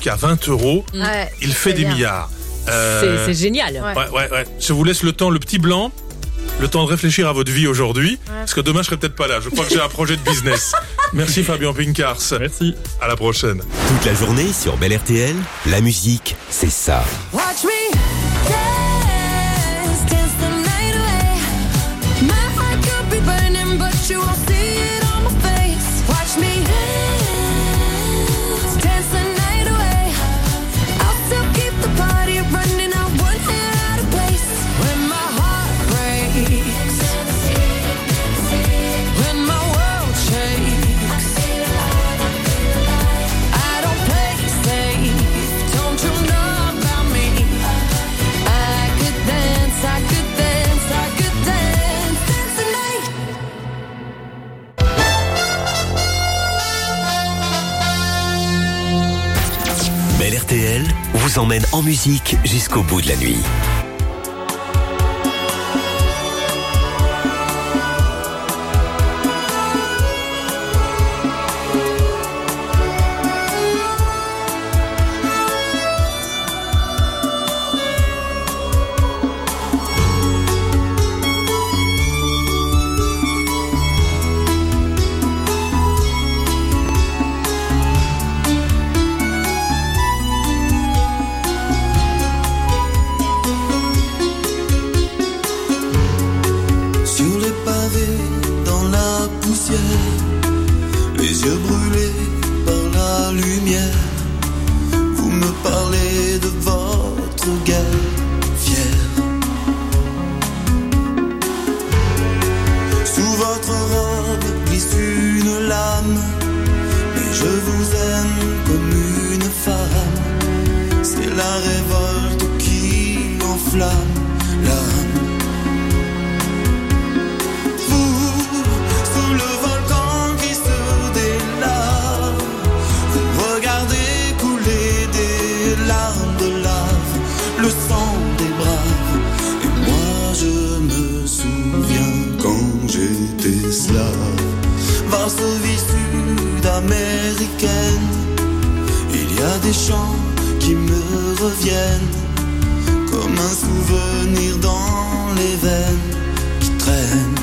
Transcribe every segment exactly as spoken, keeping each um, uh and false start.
truc à vingt euros, Ouais, il fait c'est des bien. milliards. Euh, C'est, c'est génial. Ouais. Ouais, ouais, ouais. Je vous laisse le temps, le petit blanc, le temps de réfléchir à votre vie aujourd'hui, Ouais. parce que demain je serai peut-être pas là. Je crois que j'ai un projet de business. Merci Fabien Pincars. Merci. À la prochaine. Toute la journée sur Bel R T L, la musique, c'est ça. Watch me dance, dance the night away. My heart could be burning, but you won't see it on my face. Watch me dance, dance the night away. I'll still keep the party running, I won't get out of place. When my heart breaks, when my world shakes, I don't play it safe, don't you know about me? I could dance, I could dance, I could dance, dance the night. Bel R T L vous emmène en musique jusqu'au bout de la nuit. Sur les pavés, dans la poussière, les yeux brûlés par la lumière, vous me parlez de votre guerre fière. Sous votre robe glisse une lame, mais je vous aime comme une femme. C'est la révolte qui enflamme l'âme. Sous le volcan qui se délave, vous regardez couler des larmes de lave, le sang des braves. Et moi je me souviens quand j'étais slave. Varsovie sud-américaine, il y a des chants qui me reviennent comme un souvenir dans les veines qui traînent.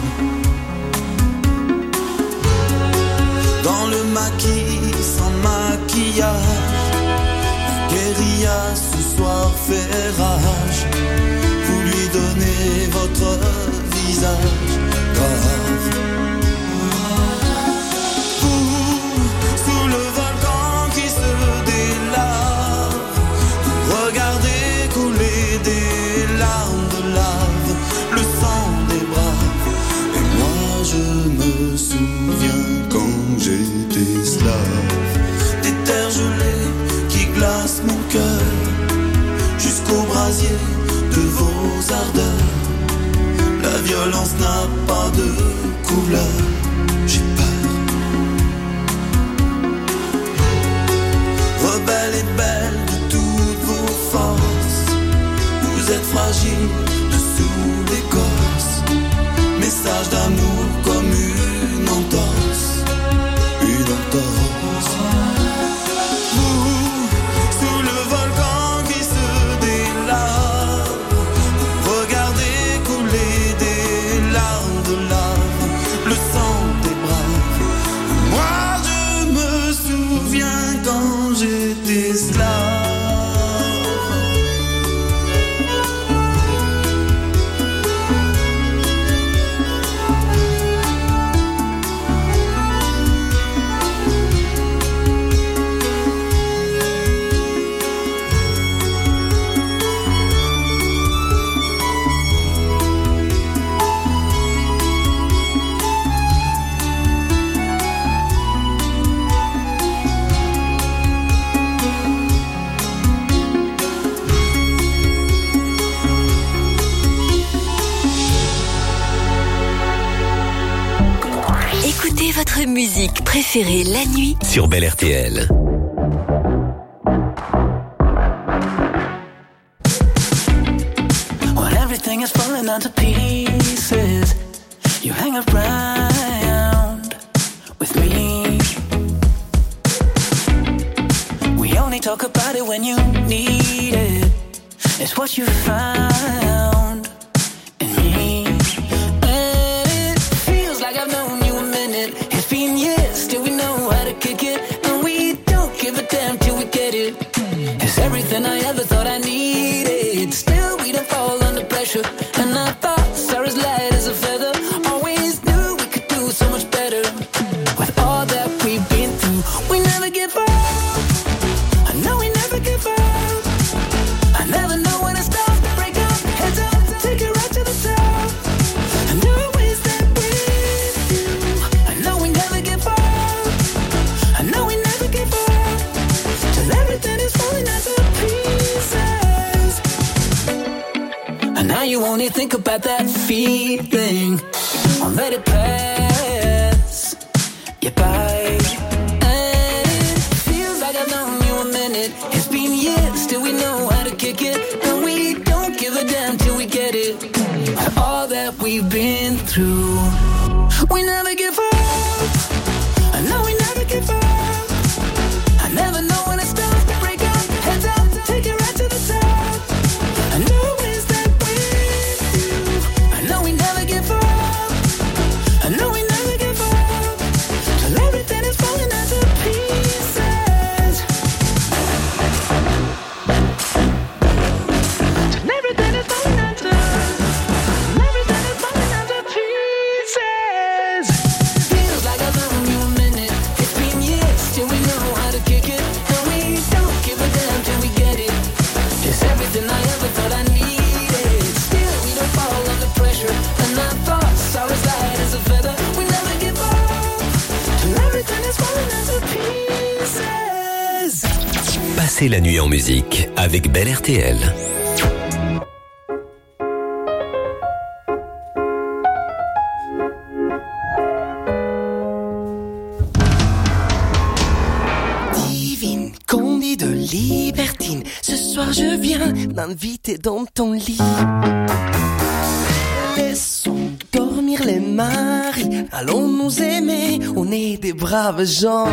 Dans le maquis sans maquillage, la guérilla ce soir fait rage. Vous lui donnez votre visage grave. Vous, sous le volcan qui se délave, vous regardez couler des larmes de lave, le sang des braves. Et moi je me souviens quand j'étais slave, des terres gelées qui glacent mon cœur, jusqu'au brasier de vos ardeurs. La violence n'a pas de couleur, j'ai peur. Rebelle et belle de toutes vos forces, vous êtes fragile dessous l'écorce. Message d'amour comme une entorse, une entorse. Vous, sous le volcan qui se délave, regardez couler des larmes de lave, le sang des braves. Moi je me souviens quand j'étais slave. Écoutez votre musique préférée la nuit Sur Bel R T L. When everything is falling into pieces, you hang around with me. We only talk talk about it when you need it. It's what you found in me. And it feels like I've known you a minute. It's been years, still we know how to kick it. And we don't give a damn till we get it. It's everything I ever thought I needed. Still we don't fall under pressure. And I thought Sarah's light as a feather. Always knew we could do so much better. With all that we've been through, we never give up. I know we never give up. I never know when it starts to break up. Heads up, take it right to the top. I know always that with you. I know we never give up. I know we never give up. Till everything is falling out to pieces. And now you only think about that feeling. Won't let it pass you by. And it feels like I've known you a minute. It's been years, still we know how to kick it. And we don't give a damn till we get it. All that we've been through, we never give up. I know we never give up. I never know when it starts to break up. Heads up, take it right to the top. I know it's that with you. I know we never give up. I know we never give up. Till everything is falling out to pieces. Till everything is falling out to. Till everything is falling out to pieces. Feels like I've known you a minute. It's been years, still we know how to kick it. And we don't give a damn till we get it. It's everything I ever thought I needed. Still we don't fall under pressure. And I thought Sarah's light as a feather. We never give up. Till everything is falling out to pieces. Passez la nuit en musique avec Belle R T L. Divine, Candy de libertine. Ce soir je viens m'inviter dans ton lit. Laissons dormir les maris. Allons nous aimer, on est des braves gens.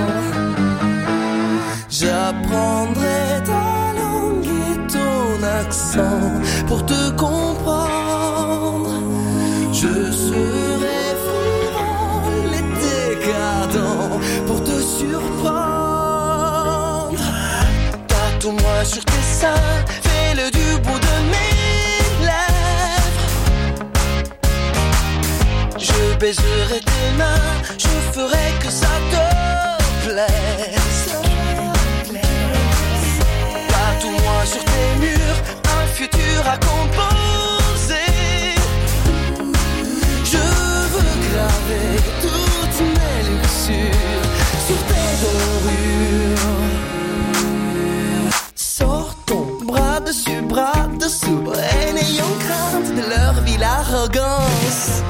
J'apprendrai ta langue et ton accent pour te comprendre. Je serai frivole et décadent pour te surprendre. Tatoue-moi sur tes seins, fais-le du bout de mes lèvres. Je baiserai tes mains, je ferai que ça te plaise. Tatoue-moi sur tes murs, un futur à composer. Je veux graver toutes mes luxures sur tes dorures. Sors ton bras dessus, bras dessous, et n'ayons crainte de leur ville arrogance.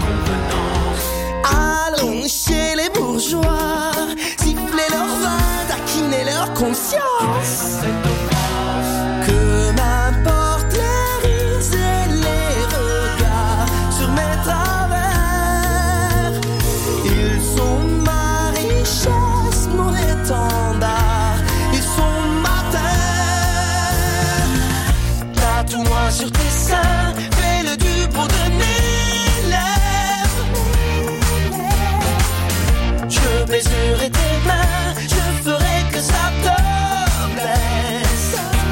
Allons chez les bourgeois, siffler leur vin, taquiner leur conscience. Que m'importe les rires et les regards sur mes travers. Ils sont ma richesse, mon étendard, ils sont ma terre. Tatoue-moi sur tes seins, fais-le du bout de mes lèvres. Je baiserai tes mains, je ferai que ça te plaise.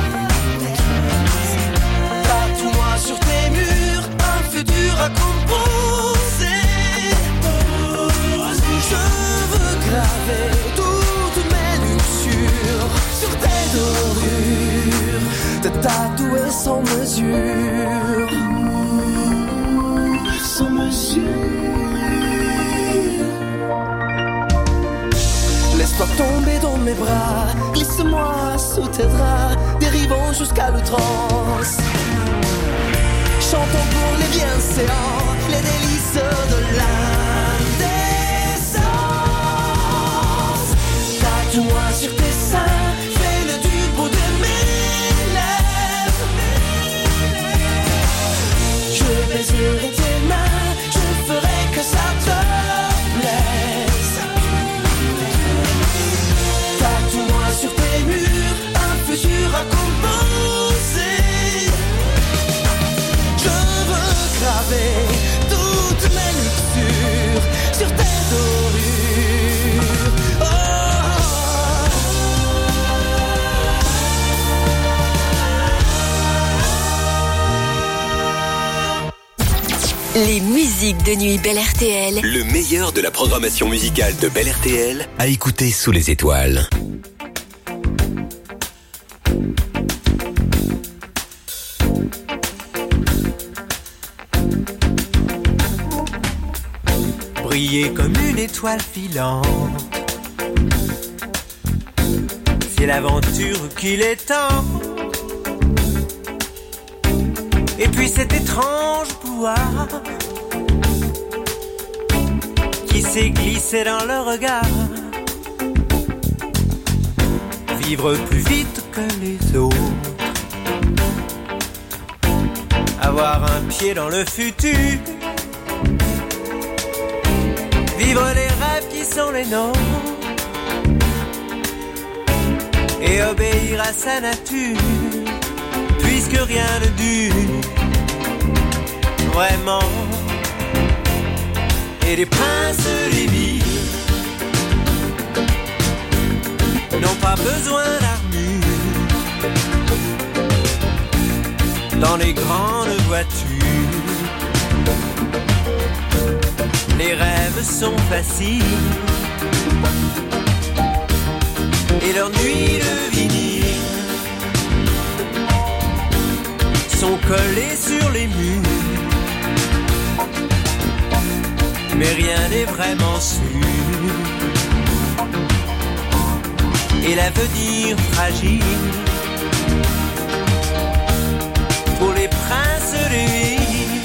Tatoue-moi sur tes murs, un futur à composer. Je veux graver toutes mes luxures sur tes dorures, te tatouer sans mesure. Sans mesure. Laisse-toi tomber dans mes bras, glisse-moi sous tes draps, dérivons jusqu'à l'outrance. Chantons pour les bienséants, les délices de l'indécence. Tatoue-moi sur tes seins, fais-le du bout de mes lèvres. Je baiserai tes mains, je ferai que ça te plaise. Tatoue-moi sur tes murs, un futur Les musiques de nuit Bel R T L. Le meilleur de la programmation musicale de Bel R T L à écouter sous les étoiles. Briller comme une étoile filante, c'est l'aventure qu'il est temps. Et puis cet étrange pouvoir qui s'est glissé dans le regard, vivre plus vite que les autres, avoir un pied dans le futur, vivre les rêves qui sont les nôtres et obéir à sa nature, puisque rien ne dure vraiment. Et les princes des villes n'ont pas besoin d'armure dans les grandes voitures. Les rêves sont faciles et leurs nuits de vinyle sont collés sur les murs, mais rien n'est vraiment sûr. Et l'avenir fragile pour les princes des villes,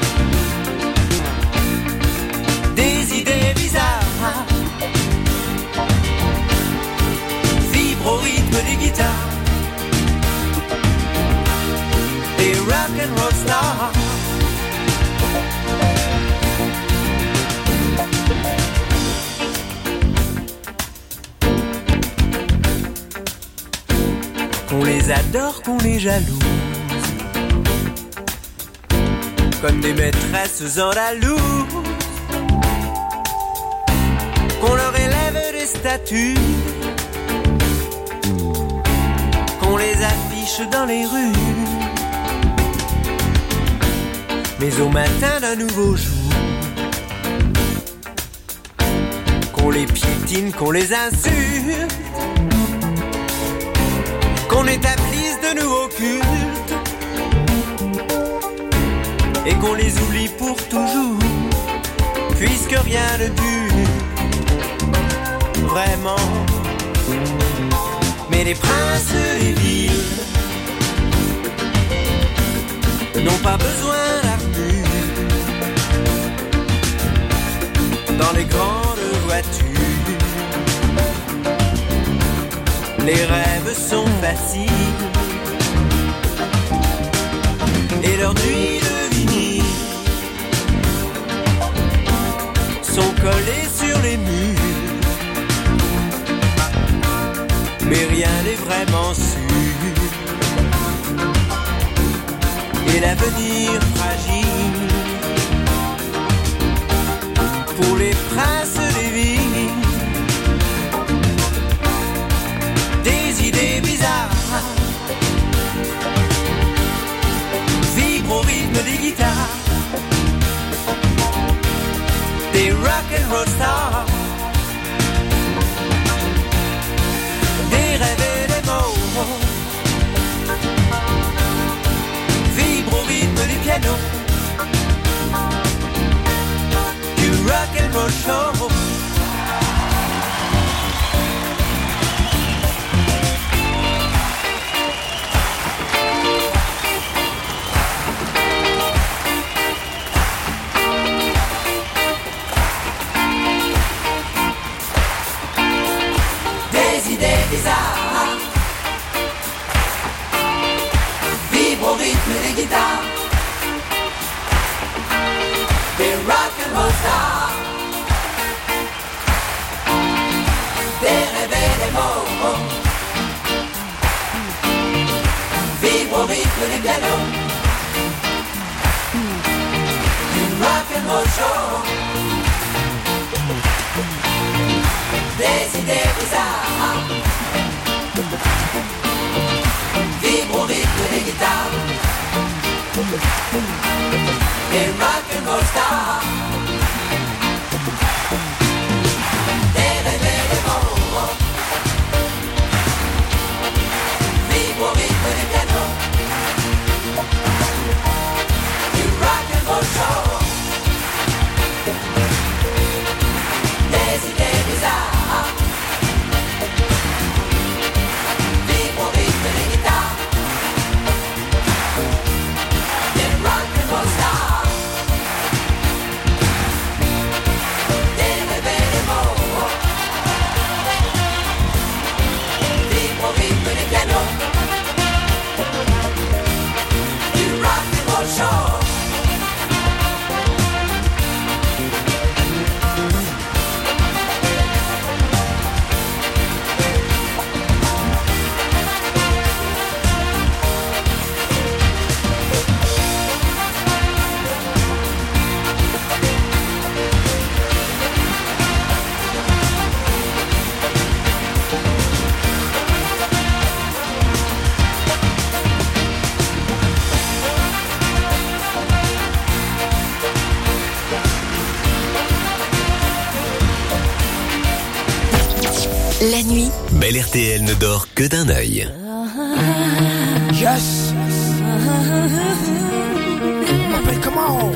des idées bizarres vibrent au rythme des guitares, des rock and roll stars. Qu'on les adore, qu'on les jalouse, comme des maîtresses andalouse, qu'on leur élève des statues, qu'on les affiche dans les rues. Mais au matin d'un nouveau jour, qu'on les piétine, qu'on les insulte, qu'on établisse de nouveaux cultes et qu'on les oublie pour toujours, puisque rien ne dure vraiment. Mais les princes des villes n'ont pas besoin d'armure dans les grandes voitures. Les rêves sont faciles et leurs nuits de vinyle sont collées sur les murs, mais rien n'est vraiment sûr. Et l'avenir fragile pour les princes des villes, des idées bizarres vibrent au rythme des guitares, des rock and roll stars, des rêves et des mots vibrent au rythme du piano, du rock and roll show. Bizarre, vibre au rythme des guitares, des rock and roll stars, des rêves et des mots, vibre au rythme des pianos, du rock and roll show, des idées bizarres vibre au rythme des guitares, des rock and roll La nuit, Bel R T L ne dort que d'un œil. Yes. M'appelle comment?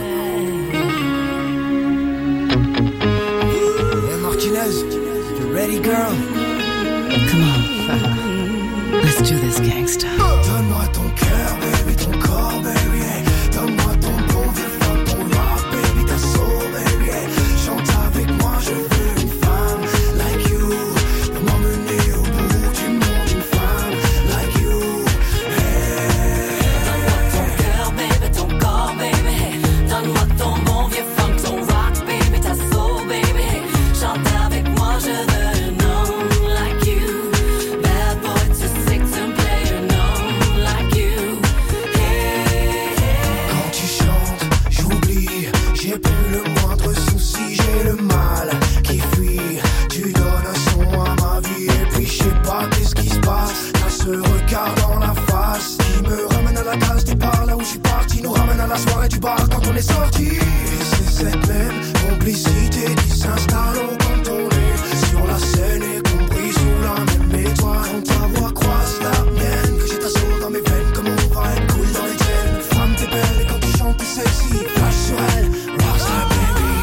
Hey Martinez, you ready girl? Come on. Let's do this gangsta. Donne-moi ton cœur, baby, ton corps, baby. Hey. Donne-moi ton bon vieux funk, ton rock, baby, ta soul, baby. Hey. Chante avec moi, je veux une femme like you. Pour m'emmener au bout du monde, une femme like you. Hey. Donne-moi ton cœur, baby, ton corps, baby. Hey. Donne-moi ton bon vieux funk, ton rock, baby, ta soul, baby. Hey. Chante avec moi, je veux un homme like you. Bad boy to six and play an homme like you. Hey, hey. Quand tu chantes, j'oublie, j'ai plus le moindre souci, j'ai le mal qui fuit. Tu donnes un son à ma vie et puis je sais pas qu'est-ce qui se passe. T'as ce regard dans la face qui me ramène à la case départ, là où je suis parti, nous ramène à la soirée du bar quand on est sorti. Et c'est cette même complicité qui s'installe quand on est sur la scène et compris sous la même étoile. Quand ta voix croise la mienne, que j'ai ta soul dans mes veines, comme on va être cool dans les tiennes. Femme t'es belle et quand tu chantes t'es sexy, flash sur elle, rockstar baby.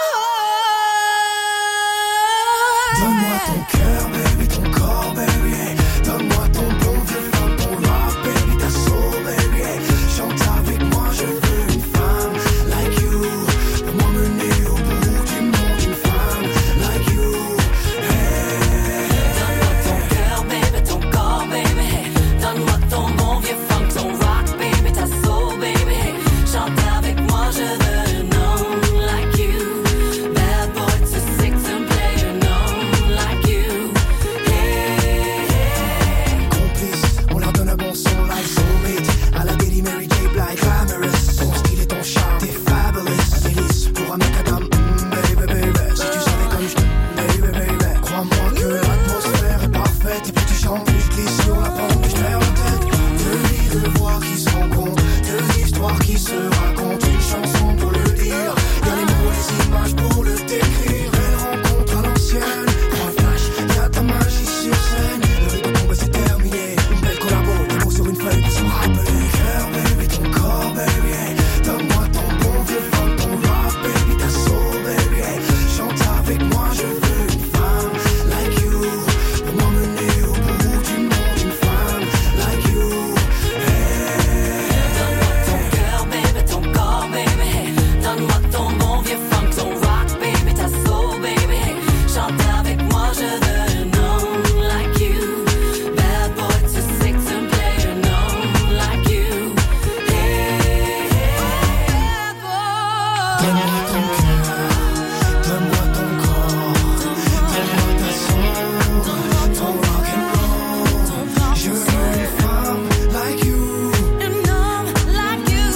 Donne-moi ton cœur baby, ton corps baby, hey. Donne-moi ton bon vieux funk, ton rock baby, ta soul baby, hey. Chante avec moi, je veux une femme like you. Pour m'emmener au bout du monde, une femme like you. Hey. Donne-moi ton cœur, baby, ton corps, baby. Hey. Donne-moi ton bon vieux funk, ton rock, baby, ta soul, baby. Hey. Chante avec moi, je veux un homme like you. Bad boy to six and play an homme like you. Hey, hey. Complice, on leur donne un bon son like soulmate. À la Daily Mary J. Blige, glamorous. Ton style et ton charme, t'es fabulous. Délice pour un macadam, mm, baby, baby. Si tu savais comme je baby, baby. Crois-moi que l'atmosphère est parfaite. Et plus tu chantes, plus je glisse sur la pente, plus je perds la tête. Deux vies, deux voix qui se rencontrent. Deux histoires qui se racontent. Une chanson pour le dire. Y'a les mots, les images pour le décrire. Elle rencontre à l'ancienne. Trois flash, y'a ta magie sur scène. Le rythme tombe, c'est terminé. Une belle collabo, des mots sur une feuille pour se rappeler. Cœur, baby, ton corps, baby, hey. Donne-moi ton bon vieux funk, ton rock, baby, ta soul, baby, hey. Chante avec moi, je veux une femme like you. Pour m'emmener au bout du monde, une femme like you. Hey. Donne-moi ton cœur, baby, ton corps, baby. Hey. Donne-moi ton bon vieux funk, ton rock, baby, ta soul, baby. Hey. Chante avec moi, je veux un homme like you. Bad boy to six and play an homme like you. Hey, hey. Bad boy. Donne-moi ton cœur, donne-moi ton corps, donne-moi ta soul, ton rock and roll. Je veux une femme like you. An homme like you.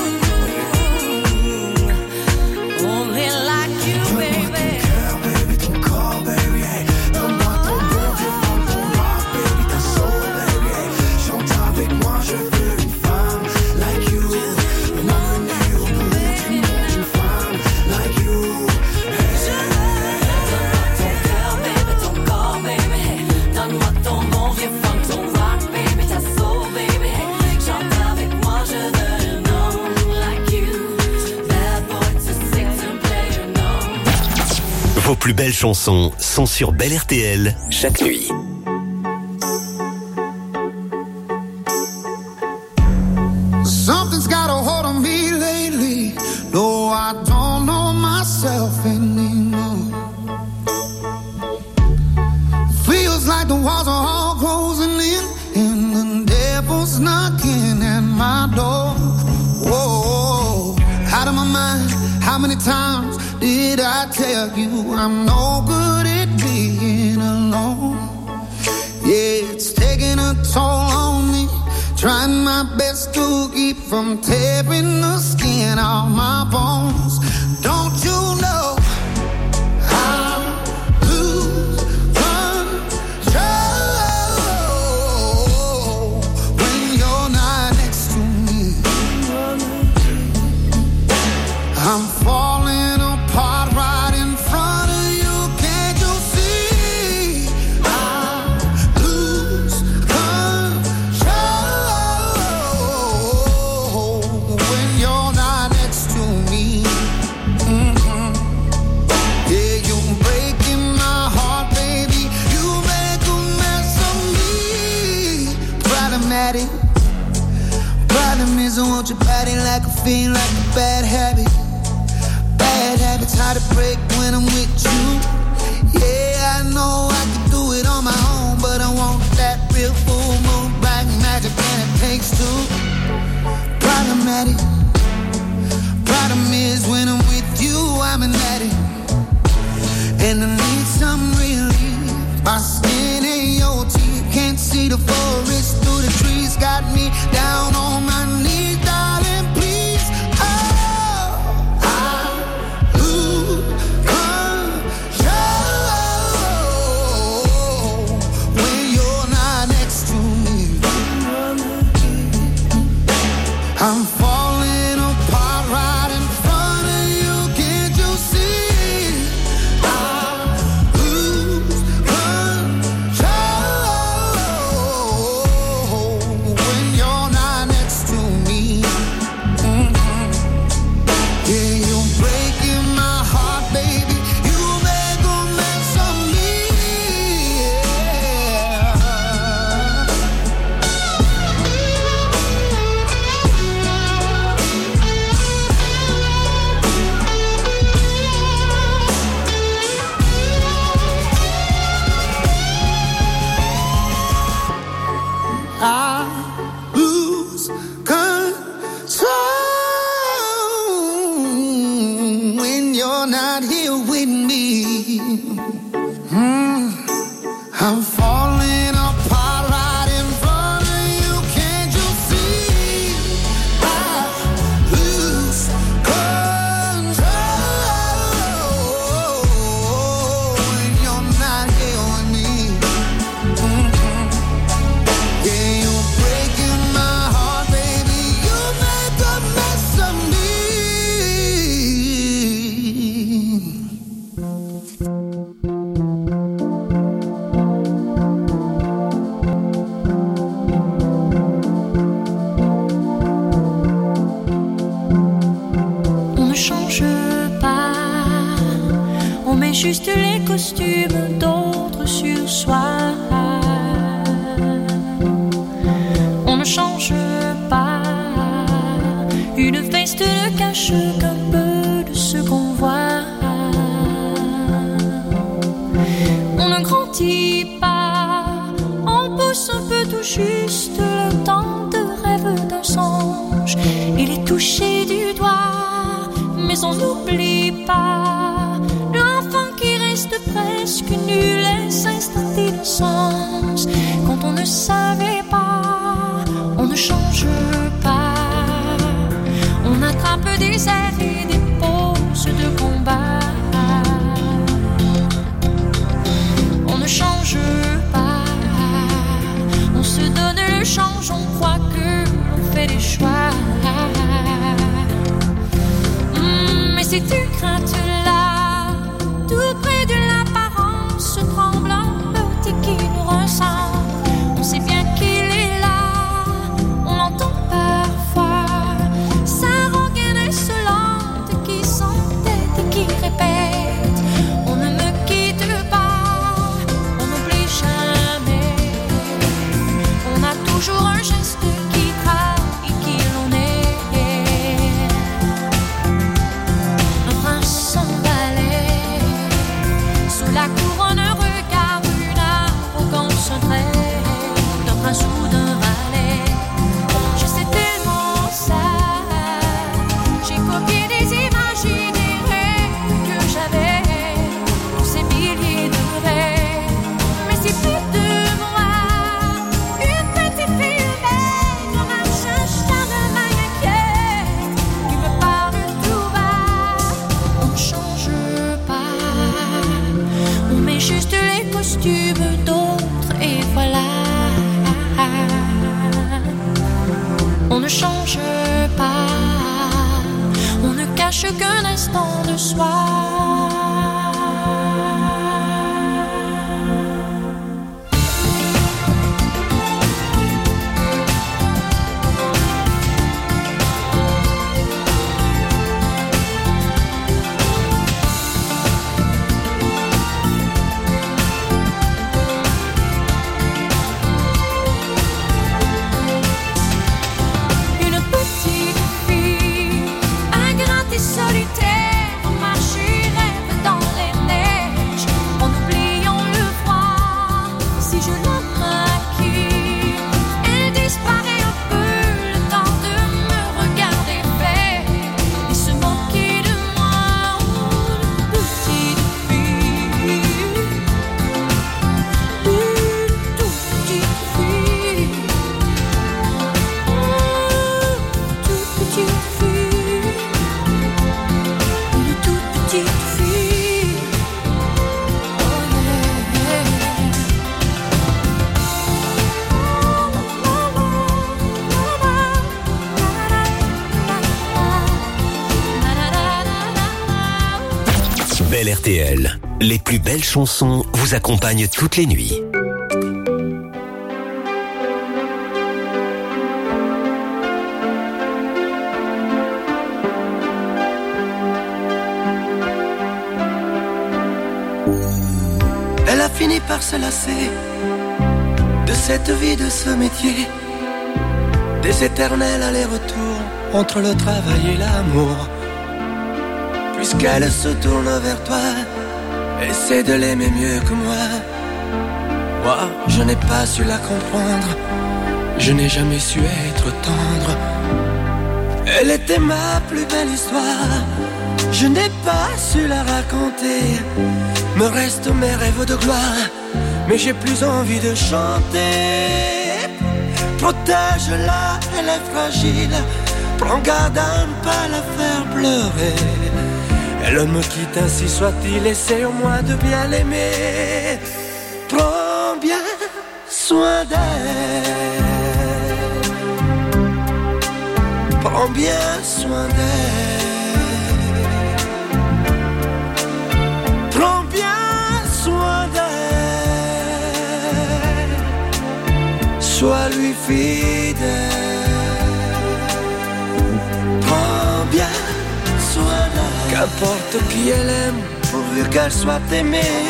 Only like you, Donne-moi baby. ton cœur, baby, ton corps, baby, hey. Donne-moi ton bon vieux funk, ton rock, baby, ta soul, baby, hey. Chante avec moi, je veux une femme like you. Pour m'emmener au bout du monde, une femme like you. Ton cœur, baby, ton corps, baby. Hey. Donne-moi ton bon vieux funk, ton rock, baby, ta soul, baby. Hey. Chante avec moi, je veux un homme like you. Bad boy to six and play an homme. Vos plus belles chansons sont sur Bel R T L chaque nuit. Something's got a hold on me lately. No, I don't know myself anymore. Feels like the walls are all closing in, and the devil's knocking at my door. Whoa, out of my mind. How many times did I tell you I'm no good at being alone? Yeah, it's taking a toll on me. Trying my best to keep from tearing the skin off my bones. Don't you know I lose control when you're not next to me? I'm falling apart right in front of you. Can't you see? I I want your body like a fiend, like a bad habit. Bad habits hard to break when I'm with you. Yeah, I know I can do it on my own, but I want that real full moon, black magic, and it takes two. Problematic. Problem is when I'm with you, I'm an addict, and I need some relief. My skin ain't your teeth, can't see the forest through the trees. Got me down on my knees, darling, please. Oh, I lose control when you're not next to me. I'm falling apart right in front of you, can't you see? I lose control when you're not next to me. Mm-hmm. Yeah, you're breaking my heart, baby. You make a mess of me. I lose control when you're not here with me. Mm. I'm falling apart right in front of you, can't you see? I lose control when you're not here with me. Mm-hmm. Yeah, you're breaking my heart, baby. You make a mess of me. On ne change pas, on met juste les costumes d'autres sur soi. On ne change pas, une veste ne cache qu'un peu de ce qu'on voit. On ne grandit pas, on pousse un peu tout juste le temps de rêve d'un songe. Il est touché du doigt, mais on n'oublie pas l'enfant qui reste presque nul et s'installe d'innocence. Quand on ne savait pas, on ne change pas. On attrape des airs et des poses de combat. On ne change pas, on se donne le change, on croit que l'on fait des choix. Mmh, mais ces tu craintes-là, tout près de l'apparence tremblante et qui nous ressemble. On sait bien qu'il est là, on l'entend parfois. Sa rengaine insolente qui s'entête et qui répète: on ne me quitte pas, on n'oublie jamais. On a toujours un geste qui trahit qui l'on est. Un prince sans balai, sous la couronne, un regard, une arrogance, un trait d'un prince ou d'un valet. Je sais tellement ça, j'ai copié des images et des rêves que j'avais, tous ces milliers de rêves. Mais c'est plus de moi, une petite fille belle, comme un chat charmant m'inquiète, qui me parle tout bas. On ne change pas, on met juste les costumes d'autres et voilà. On ne change pas, on ne cache qu'un instant de soi. Une petite Belle R T L. Les plus belles chansons vous accompagnent toutes les nuits. Elle a fini par se lasser de cette vie, de ce métier, des éternels allers-retours entre le travail et l'amour. Puisqu'elle se tourne vers toi, essaie de l'aimer mieux que moi. Moi, je n'ai pas su la comprendre, je n'ai jamais su être tendre. Elle était ma plus belle histoire, je n'ai pas su la raconter. Me restent mes rêves de gloire, mais j'ai plus envie de chanter. Protège-la, elle est fragile, prends garde à ne pas la faire pleurer. Elle me quitte, ainsi soit-il, essaie au moins de bien l'aimer. Prends bien soin d'elle, prends bien soin d'elle, prends bien soin d'elle, sois lui fidèle. Prends bien soin d'elle, qu'importe qui elle aime, pourvu qu'elle soit aimée.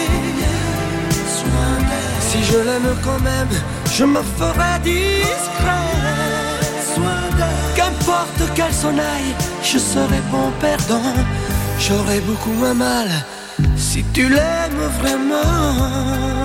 Si je l'aime quand même, je me ferai discret. Qu'importe qu'elle s'en aille, je serai bon perdant. J'aurai beaucoup moins mal si tu l'aimes vraiment.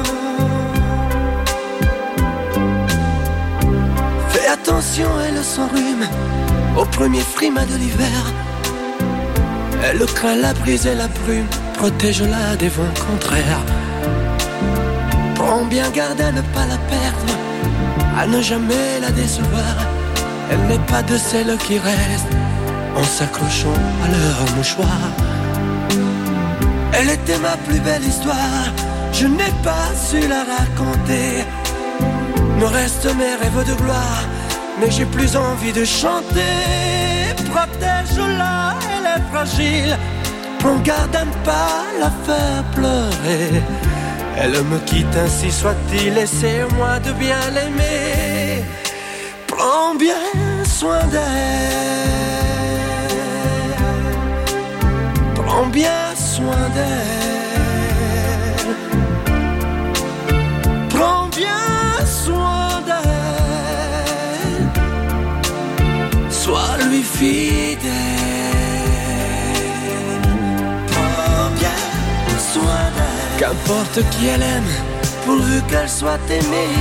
Fais attention, elle s'enrhume au premier frima de l'hiver. Elle craint la brise et la brume, protège-la des vents contraires. Prends bien garde à ne pas la perdre, à ne jamais la décevoir. Elle n'est pas de celles qui restent en s'accrochant à leur mouchoir. Elle était ma plus belle histoire, je n'ai pas su la raconter. Me restent mes rêves de gloire, mais j'ai plus envie de chanter. Protège-la, elle est fragile, prends garde à ne pas la faire pleurer. Elle me quitte, ainsi soit-il, essaie au moins de bien l'aimer. Prends bien soin d'elle, prends bien soin d'elle, prends bien soin d'elle, sois lui fidèle. Prends bien soin d'elle, qu'importe qui elle aime, pourvu qu'elle soit aimée.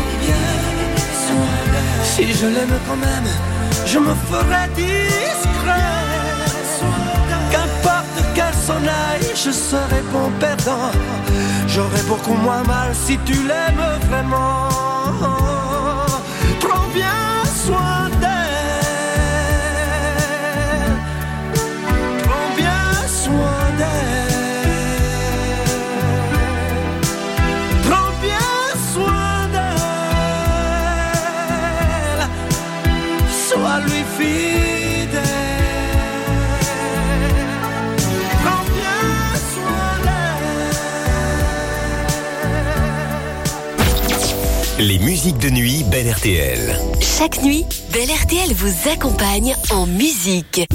Si je l'aime quand même, je me ferai discret. Qu'importe qu'elle s'en aille, je serai bon perdant. J'aurai beaucoup moins mal si tu l'aimes vraiment. Prends bien soin d'elle, prends bien soin d'elle, prends bien soin d'elle, sois lui fidèle. Prends bien soin d'elle. Les musiques de nuit Belle R T L. Chaque nuit, Belle R T L vous accompagne en musique.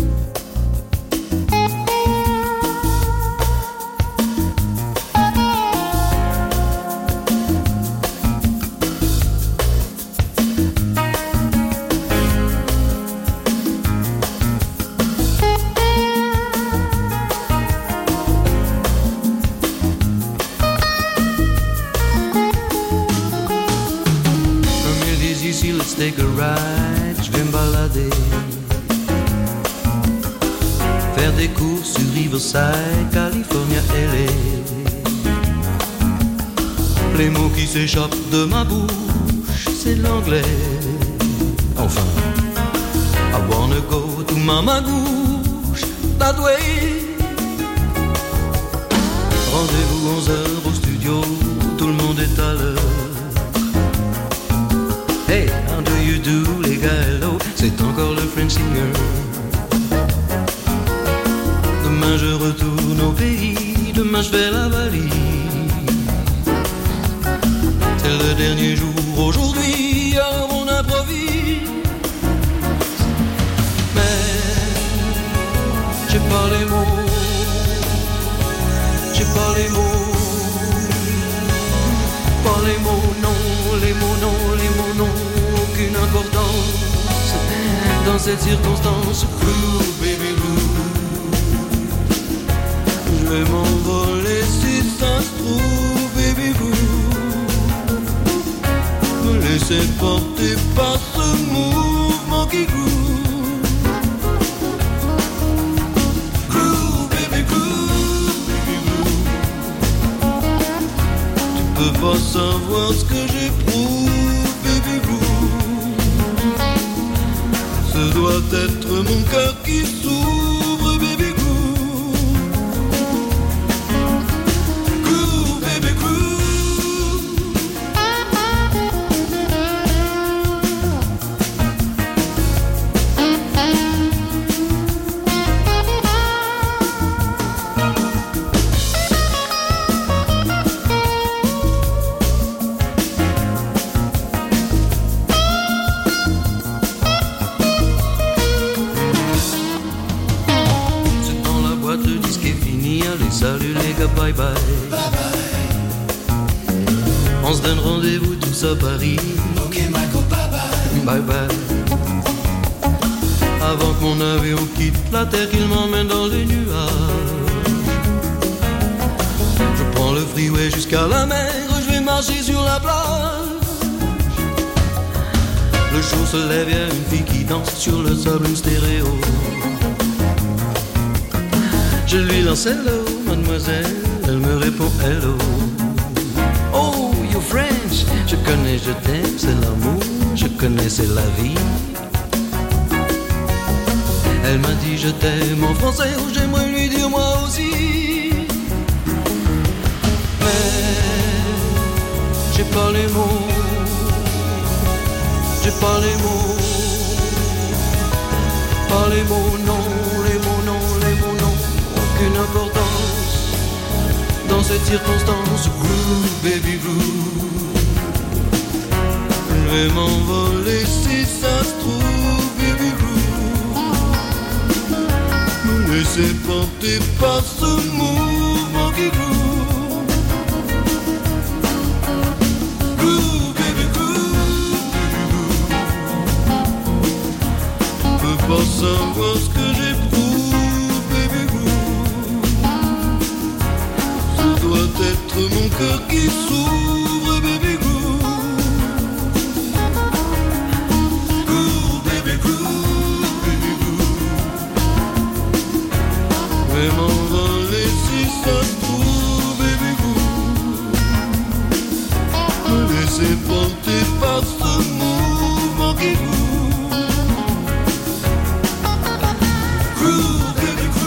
Take a ride, je vais me balader, faire des courses sur Riverside, California, L A. Les mots qui s'échappent de ma bouche, c'est l'anglais. Enfin, I wanna go to Mama Gouche, that way. Rendez-vous onze heures au studio, tout le monde est à l'heure. Hey, how do you do, les gars, hello, c'est encore le French singer. Demain je retourne au pays, demain demain je fais la valise. C'est le dernier jour aujourd'hui, alors on improvise. Mais j'ai pas les mots, j'ai pas les mots, pas les mots, non, les mots, non, les mots, non, aucune importance dans cette circonstance. Blue, baby blue, je vais m'envoler si ça se trouve, baby blue. Me laisser porter par ce mouvement qui groove. Groove, baby groove, baby groove. Tu peux pas savoir ce que j'éprouve, baby groove. Ce doit être mon cœur qui s'ouvre, baby groove. Groove, baby groove. Salut les gars, bye bye. Bye bye. On se donne rendez-vous tous à Paris. Ok Michael, bye bye. Bye bye. Avant que mon avion quitte la terre, qu'il m'emmène dans les nuages. Je prends le freeway jusqu'à la mer, je vais marcher sur la plage. Le jour se lève, y'a une fille qui danse sur le sable, une stéréo. Je lui lance hello, mademoiselle, elle me répond hello. Oh, you're French, je connais, je t'aime, c'est l'amour, je connais, c'est la vie. Elle m'a dit je t'aime en français, ou j'aimerais lui dire moi aussi. Mais j'ai pas les mots, j'ai pas les mots, pas les mots, non, les mots, non, les mots, non. Aucune importance dans cette circonstance. Groove, baby groove. Je vais m'envoler si ça se trouve, baby groove. Me laisser porter par ce mouvement qui groove. Groove, baby groove, baby groove. Je peux pas savoir ce que j'éprouve. Être mon cœur qui s'ouvre, baby groove. Groove, baby groove, baby groove. Je vais m'envoler si ça se trouve, baby groove. Me laisser porter par ce mouvement qui groove. Groove, baby groove.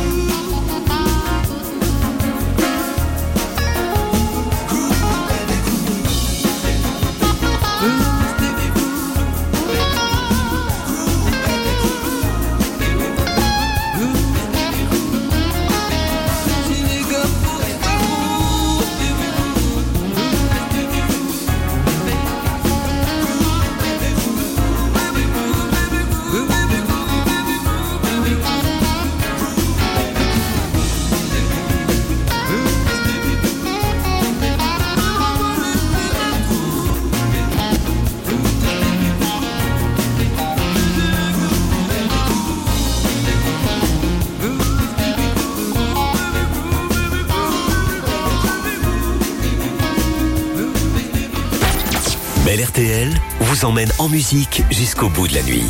R T L vous emmène en musique jusqu'au bout de la nuit.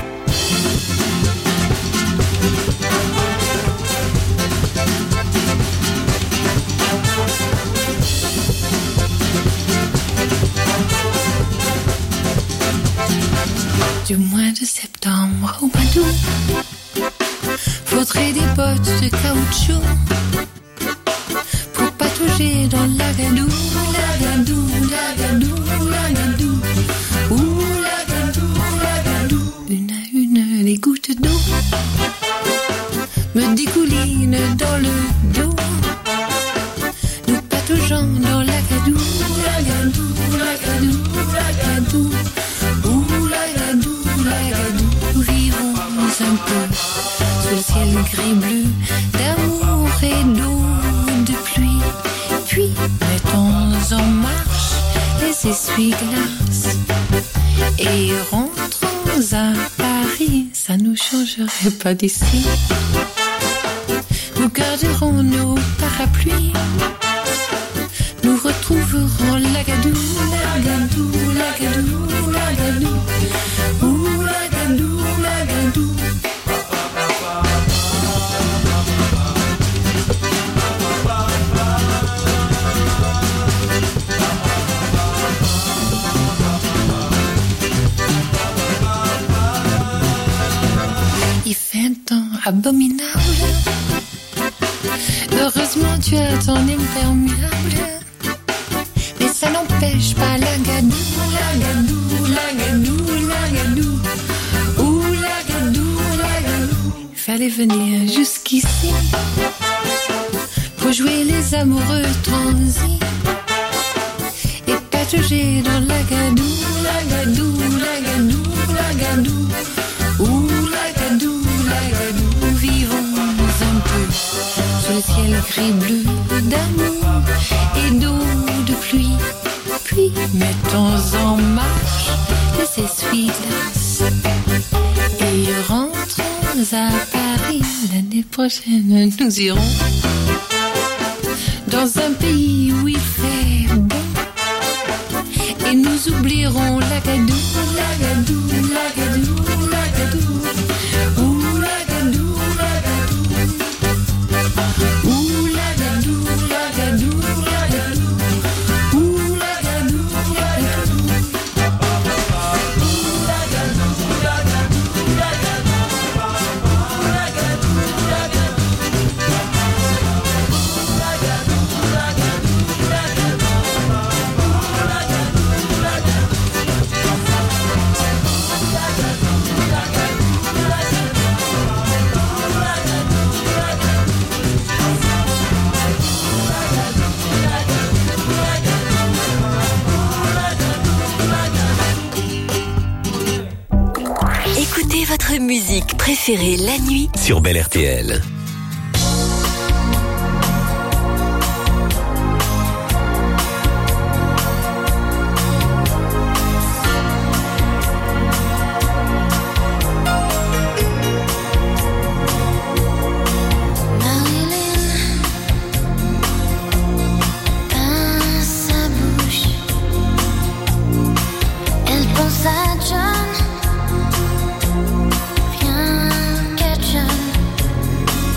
Du mois de septembre au mois d'août, faudrait des bottes de caoutchouc pour patauger dans l'agadou, l'agadou, l'agadou, l'agadou, ouh l'agadou, l'agadou. Une à une, les gouttes d'eau me dégoulinent dans le dos. un peu sous le ciel gris-bleu d'amour et d'eau de pluie. Puis mettons en marche les essuie-glaces et rentrons à Paris. Ça nous changerait pas d'ici. Nous garderons nos parapluies. Nous retrouverons Lagadou, Lagadou, Lagadou, Lagadou. Ouh, Lagadou, Lagadou. Il fait un temps abominable. Heureusement tu as ton imperméable. Mais ça n'empêche pas Lagadou, Lagadou, Lagadou, Lagadou. Ouh, Lagadou, Lagadou. Fallait venir jusqu'ici pour jouer les amoureux transis et patauger dans Lagadou, Lagadou, Lagadou, Lagadou. Ouh, Lagadou, Lagadou. Vivons un peu sous le ciel gris-bleu d'amour et d'eau de pluie. Puis mettons en marche les essuie-glaces et rentrons à Paris. L'année prochaine nous irons dans un pays où il fait bon et nous oublierons Lagadou, Lagadou, Lagadou, Lagadou. Ouh, Lagadou, Lagadou. Ouh, Lagadou, Lagadou, Lagadou. Ouh, Lagadou, Lagadou. Ouh, Lagadou, Lagadou, Lagadou. Lagadou, Écoutez votre musique préférée la nuit sur Bel R T L. John, rien qu'à John.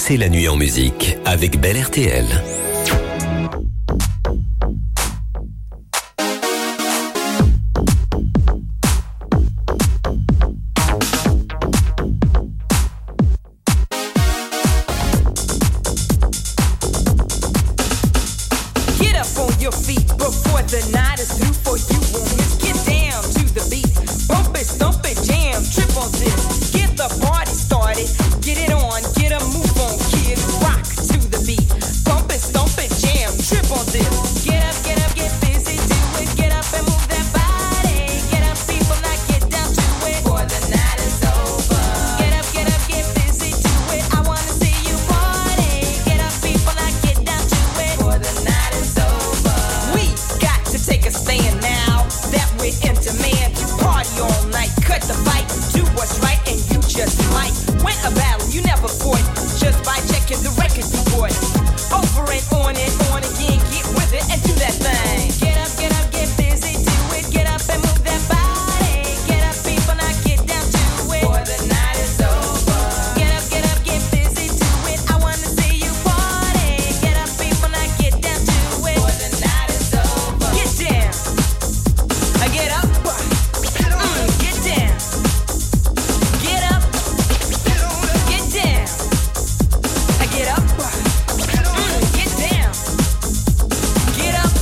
Passez la nuit en musique avec Bel R T L. Get up on your feet before the night is through for you won't miss. Get down to the beat, bump it, stomp it, jam, trip on this. Get the party started, get it on, get a move on, kids, rock to the beat. Bump it, stomp it, jam, trip on this. Get up, get up, get busy, do it, get up and move that body. Get up, people, now get down to it, before the night is over. Get up, get up, get busy, do it, I wanna see you party. Get up, people, now get down to it, before the night is over. We got to take a stand now that we're in demand. Party all night, cut the fight, do what's right, and you just might win a battle you never fought just by checking the record you bought. Over and on and on again, get with it and do that thing. Get up, get up, get busy, do it, get up and move that body. Get up, people, now get down to it, before the night is over. Get up, get up, get busy, do it, I wanna see you party. Get up, people, now get down to it, before the night is over. Get down, I get up, mm, get down. Get up, get down, I get up, mm, get down. Get up,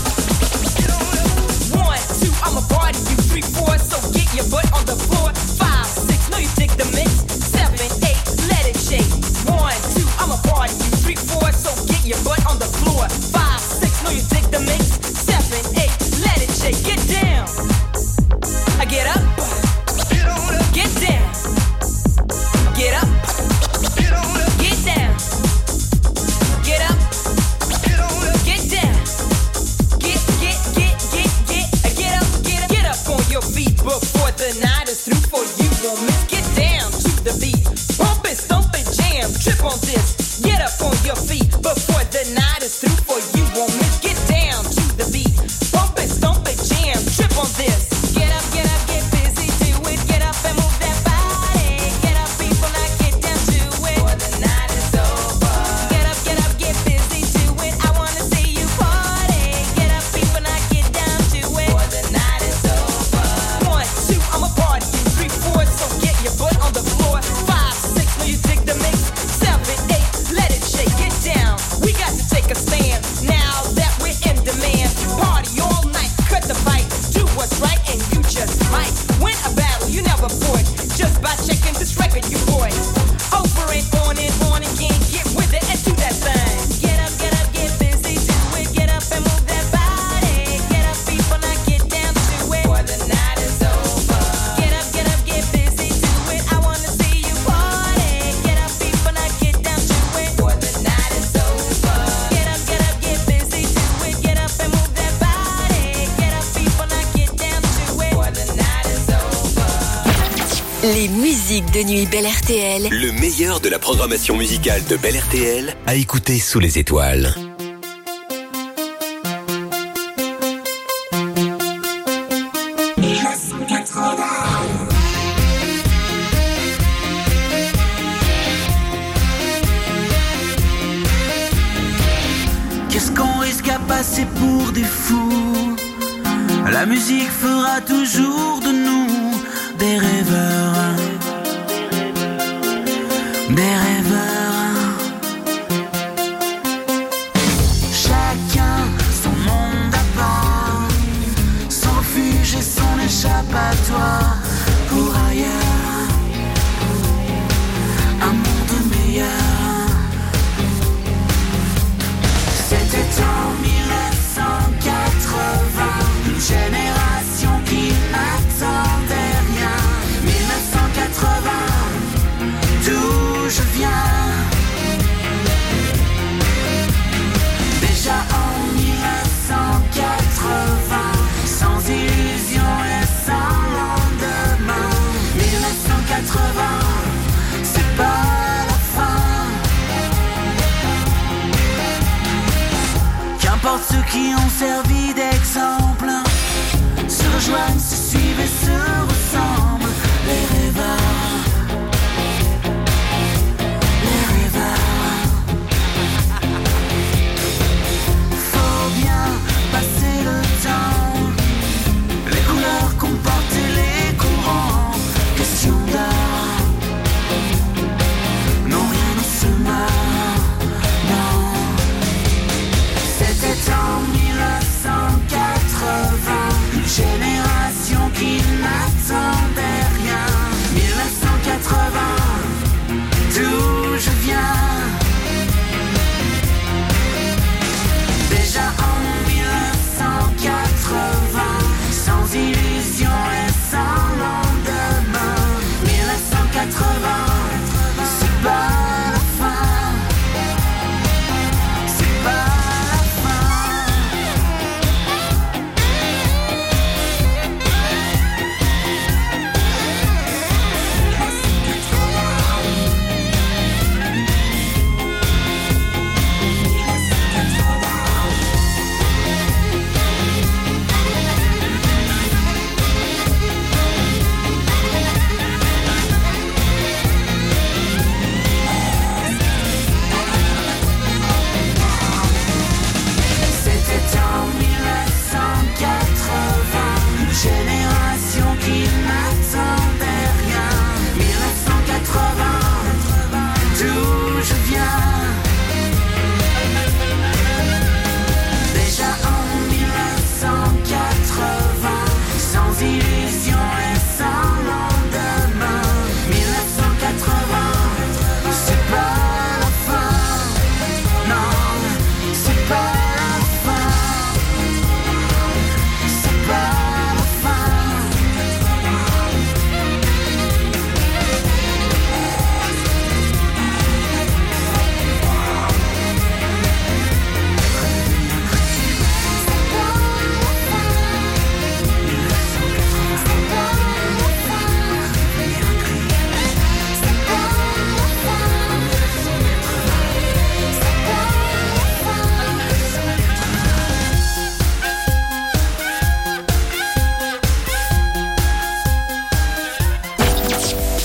one, two, I'm a party, you three, four, so get your butt on the floor. Five, six, know you dig the mix. Seven, eight, let it shake. One, two, I'm a party, you three, four, so get your butt on the floor. Five, six, know you dig the mix. Seven, eight, let it shake. Get down, I get up, get down, get up, get down, get up, get down, get, get, get, get, get, get up, get up, get up on your feet before the night is through for you won't miss. Get down to the beat, bump it, stomp it, jam, trip on this. Get up on your feet before the night is through for you won't miss. Get down to the beat, bump it, stomp it, jam, trip on this. Get up, get up, get busy, do it, get up and move that body. Get up, people, now get down to it, before the night is over. Get up, get up, get busy, do it, I wanna see you party. Get up, people, now get down to it, before the night is over. One, two, I'm a party, you three, four, so get your butt on the floor. Five, six, know you dig the mix. Seven, eight, let it shake, get down. We got to take a stand now that we're in demand. Party all night, cut the fight, do what's right, and you just might win a battle you never fought just by checking this record you bought. Over and on and on again, get with it and do that thing. Get up, get up, get busy, do it, get up and move that body. Get up, people, now get down to it, before the night is over. Get up, get up, get busy, do it, I wanna see you party. Get up, people, now get down to it, before the night is over. Get up, get up, get busy, do it, get up and move that body. Get up, people, now get down to it, before the night is over. Les musiques de nuit Bel R T L. Le meilleur de la programmation musicale de Bel R T L à écouter sous les étoiles. Qu'est-ce qu'on risque à passer pour des fous? La musique fera toujours de nous des rêveurs, des rêveurs. Chacun son monde à part, son refuge et son échappatoire pour ailleurs, un monde meilleur. C'était en mille neuf cent quatre-vingts, une génération qui n'attendait rien. mille neuf cent quatre-vingts, d'où je viens. Déjà en mille neuf cent quatre-vingts, sans illusion et sans lendemain. mille neuf cent quatre-vingts, c'est pas la fin. Qu'importe ceux qui ont servi d'exemple, se rejoignent, se suivent et se ressemblent. Les rêveurs, les rêveurs.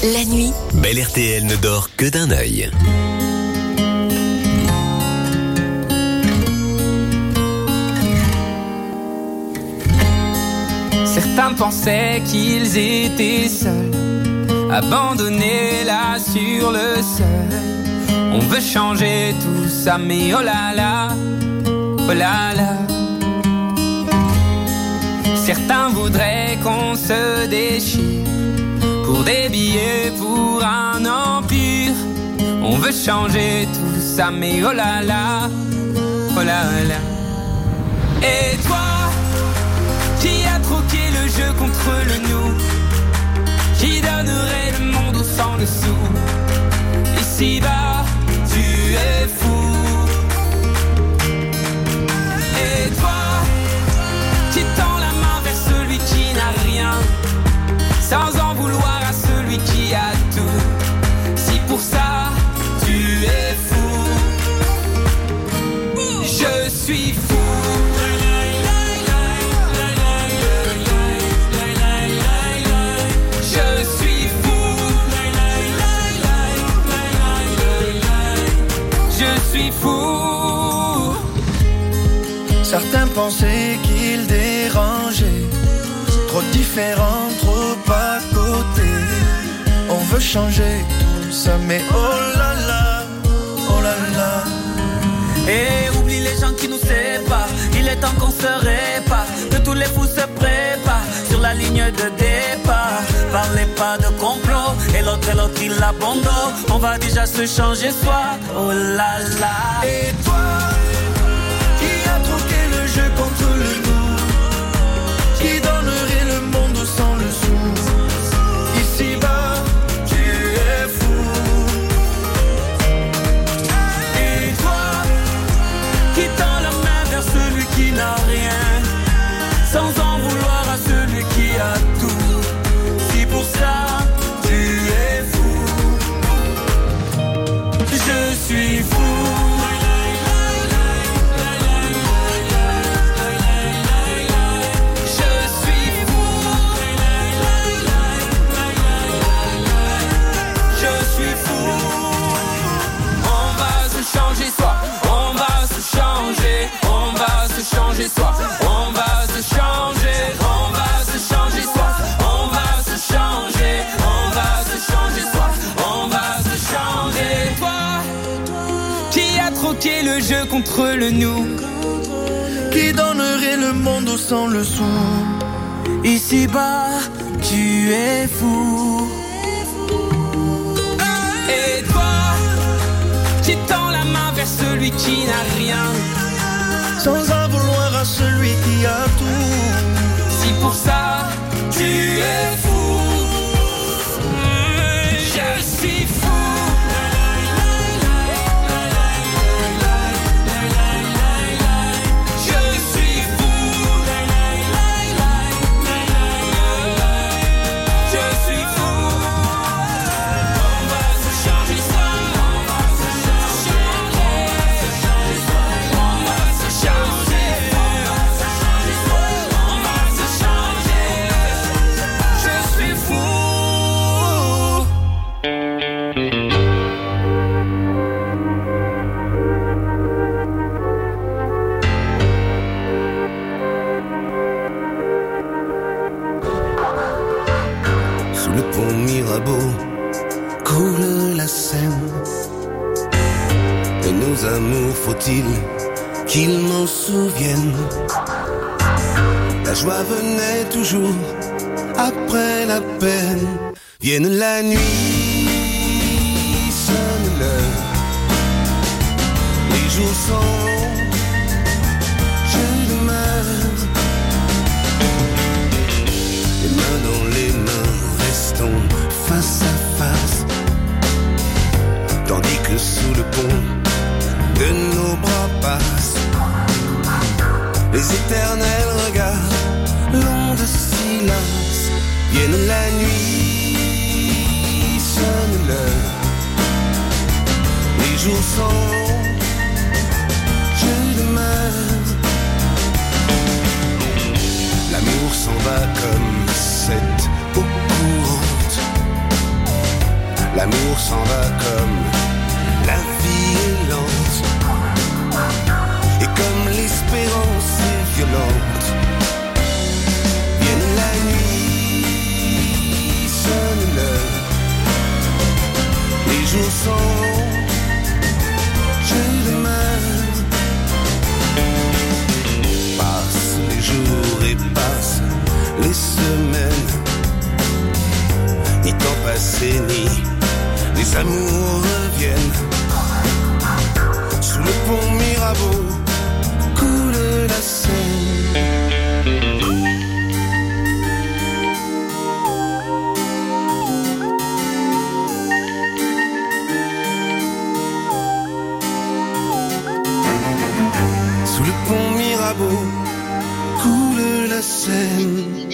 La nuit, Belle R T L ne dort que d'un œil. Certains pensaient qu'ils étaient seuls, abandonnés là sur le sol. On veut changer tout ça, mais oh là là, oh là là. Certains voudraient qu'on se déchire pour des billets, pour un empire. On veut changer tout ça, mais oh là là, oh là là. Et toi, qui a troqué le jeu contre le nous, qui donnerait le monde au sang dessous. Ici-bas, tu es fou. Et toi, qui tend la main vers celui qui n'a rien, sans en vouloir à celui qui a tout. Si pour ça, tu es fou, je suis fou. Fou. Certains pensaient qu'ils dérangeaient, trop différents, trop à côté. On veut changer tout ça, mais oh là là, oh là là. Et oublie les gens qui nous séparent, il est temps qu'on se répare, que tous les fous se préparent sur la ligne de départ. Parlez pas de complot, et l'autre et l'autre il abandonne. On va déjà se changer soi, oh là là. Et toi, qui a troqué le jeu contre le nous, qui donnerait le monde sans le sou. Ici-bas, tu es fou. Et toi, qui tend la main vers celui qui n'a rien, sans en vouloir à celui qui a tout. Si pour ça, tu es fou, je suis fou. Changer soi, on va se changer, on va se changer soi, on va se changer, on va se changer soi, on va se changer, on va se changer soi, on va se changer. Toi, qui a troqué le jeu contre le nous, qui donnerait le monde sans le sou. Ici-bas, tu es fou. Et toi, qui tend la main vers celui qui n'a rien, sans en vouloir à celui qui a tout. Si pour ça, tu es fou, je suis fou. Coule la Seine, et nos amours, faut-il qu'ils m'en souviennent. La joie venait toujours après la peine. Vienne la nuit, sonne l'heure, les jours sont longs, je demeure, les mains dans les mains, restons face à face, tandis que sous le pont de nos bras passent les éternels regards longs de silence. Vienne la nuit, sonne l'heure, les jours sont longs, je demeure, l'amour s'en va comme cette eau courante L'amour s'en va comme la vie est lente. Et comme l'espérance est violente, vienne la nuit, sonne l'heure. Les jours s'en vont, je demeure. Passent les jours et passent les semaines. Ni temps passé, ni les amours reviennent. Sous le pont Mirabeau coule la Seine. Sous le pont Mirabeau coule la Seine.